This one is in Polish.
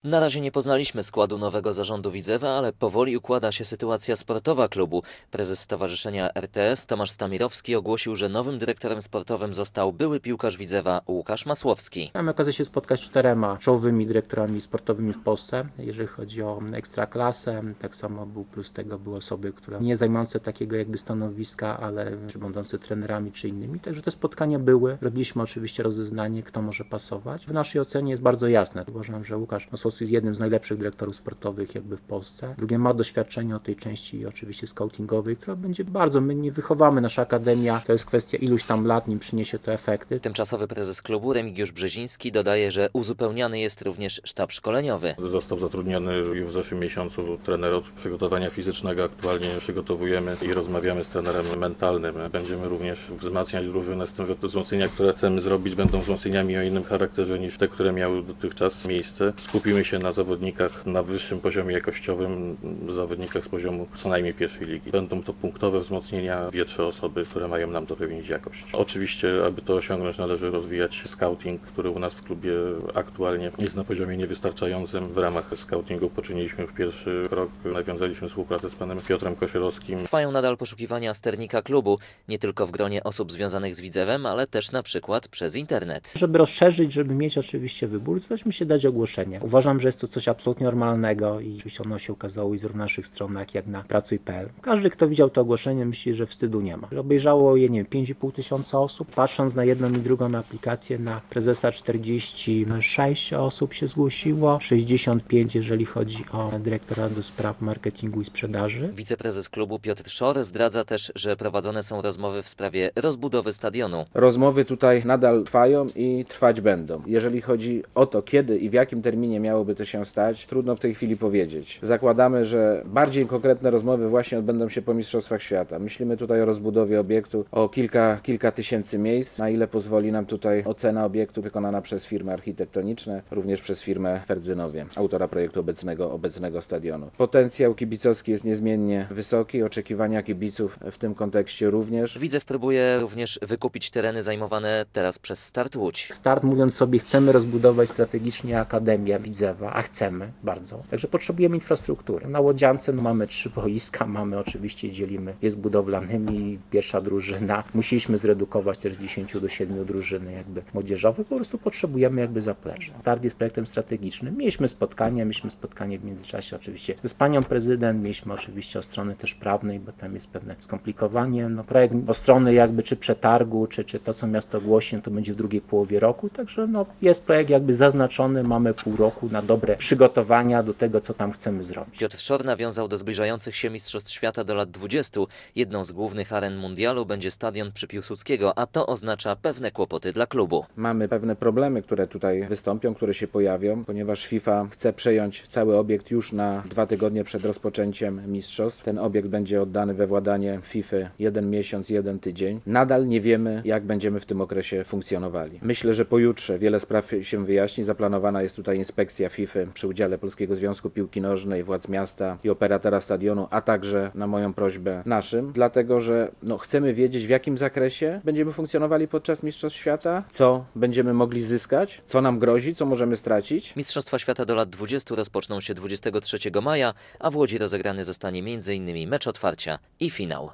Na razie nie poznaliśmy składu nowego zarządu Widzewa, ale powoli układa się sytuacja sportowa klubu. Prezes Stowarzyszenia RTS Tomasz Stamirowski ogłosił, że nowym dyrektorem sportowym został były piłkarz Widzewa Łukasz Masłowski. Mamy okazję się spotkać z 4 czołowymi dyrektorami sportowymi w Polsce, jeżeli chodzi o ekstraklasę. Tak samo plus tego były osoby, które nie zajmujące takiego jakby stanowiska, ale będące trenerami czy innymi. Także te spotkania były. Robiliśmy oczywiście rozeznanie, kto może pasować. W naszej ocenie jest bardzo jasne. Uważam, że Łukasz Masłowski jest jednym z najlepszych dyrektorów sportowych jakby w Polsce. Drugie, ma doświadczenie o tej części oczywiście scoutingowej, która będzie bardzo, my nie wychowamy, nasza akademia, to jest kwestia iluś tam lat, nim przyniesie to efekty. Tymczasowy prezes klubu Remigiusz Brzeziński dodaje, że uzupełniany jest również sztab szkoleniowy. Został zatrudniony już w zeszłym miesiącu trener od przygotowania fizycznego. Aktualnie przygotowujemy i rozmawiamy z trenerem mentalnym. Będziemy również wzmacniać drużynę z tym, że te wzmocnienia, które chcemy zrobić, będą wzmocnieniami o innym charakterze niż te, które miały dotychczas miejsce. Skupimy się na zawodnikach na wyższym poziomie jakościowym, zawodnikach z poziomu co najmniej pierwszej ligi. Będą to punktowe wzmocnienia, 2-3 osoby, które mają nam zapewnić jakość. Oczywiście, aby to osiągnąć, należy rozwijać scouting, który u nas w klubie aktualnie jest na poziomie niewystarczającym. W ramach scoutingu poczyniliśmy już pierwszy krok, nawiązaliśmy współpracę z panem Piotrem Kosiorowskim. Trwają nadal poszukiwania sternika klubu, nie tylko w gronie osób związanych z Widzewem, ale też na przykład przez internet. Żeby rozszerzyć, żeby mieć oczywiście wybór, musimy się dać ogłoszenie. Uważam, że jest to coś absolutnie normalnego i oczywiście ono się ukazało i w naszych stronach, jak na pracuj.pl. Każdy, kto widział to ogłoszenie, myśli, że wstydu nie ma. Obejrzało je, nie wiem, 5,5 tysiąca osób. Patrząc na jedną i drugą aplikację, na prezesa 46 osób się zgłosiło, 65 jeżeli chodzi o dyrektora do spraw marketingu i sprzedaży. Wiceprezes klubu Piotr Szor zdradza też, że prowadzone są rozmowy w sprawie rozbudowy stadionu. Rozmowy tutaj nadal trwają i trwać będą. Jeżeli chodzi o to, kiedy i w jakim terminie miałoby to się stać, trudno w tej chwili powiedzieć. Zakładamy, że bardziej konkretne rozmowy właśnie odbędą się po Mistrzostwach Świata. Myślimy tutaj o rozbudowie obiektu o kilka tysięcy miejsc, na ile pozwoli nam tutaj ocena obiektu wykonana przez firmy architektoniczne, również przez firmę Ferdzynowie, autora projektu obecnego stadionu. Potencjał kibicowski jest niezmiennie wysoki, oczekiwania kibiców w tym kontekście również. Widzew próbuje również wykupić tereny zajmowane teraz przez Start Łódź. Start, mówiąc sobie, chcemy rozbudować strategicznie Akademię Widzewa, a chcemy bardzo. Także potrzebujemy infrastruktury. Na Łodziance mamy 3 boiska, mamy oczywiście, dzielimy je z budowlanymi, pierwsza drużyna. Musieliśmy zredukować też z 10 do 7 drużyny jakby młodzieżowe, po prostu potrzebujemy jakby zaplecze. Start jest projektem strategicznym. Mieliśmy spotkanie w międzyczasie oczywiście z panią prezydent, mieliśmy oczywiście o strony też prawnej, bo tam jest pewne skomplikowanie. Projekt o strony jakby czy przetargu, czy to, co miasto ogłosi, to będzie w drugiej połowie roku, także jest projekt jakby zaznaczony, mamy pół roku na dobre przygotowania do tego, co tam chcemy zrobić. Piotr Szor nawiązał do zbliżających się Mistrzostw Świata do lat 20. Jedną z głównych aren mundialu będzie stadion przy Piłsudskiego, a to oznacza pewne kłopoty dla klubu. Mamy pewne problemy, które tutaj wystąpią, które się pojawią, ponieważ FIFA chce przejąć cały obiekt już na 2 tygodnie przed rozpoczęciem mistrzostw. Ten obiekt będzie oddany we władanie FIFA 1 miesiąc, 1 tydzień. Nadal nie wiemy, jak będziemy w tym okresie funkcjonowali. Myślę, że pojutrze wiele spraw się wyjaśni. Zaplanowana jest tutaj inspekcja FIFA przy udziale Polskiego Związku Piłki Nożnej, władz miasta i operatora stadionu, a także na moją prośbę naszym, dlatego że chcemy wiedzieć, w jakim zakresie będziemy funkcjonowali podczas Mistrzostw Świata, co będziemy mogli zyskać, co nam grozi, co możemy stracić. Mistrzostwa Świata do lat 20 rozpoczną się 23 maja, a w Łodzi rozegrany zostanie m.in. mecz otwarcia i finał.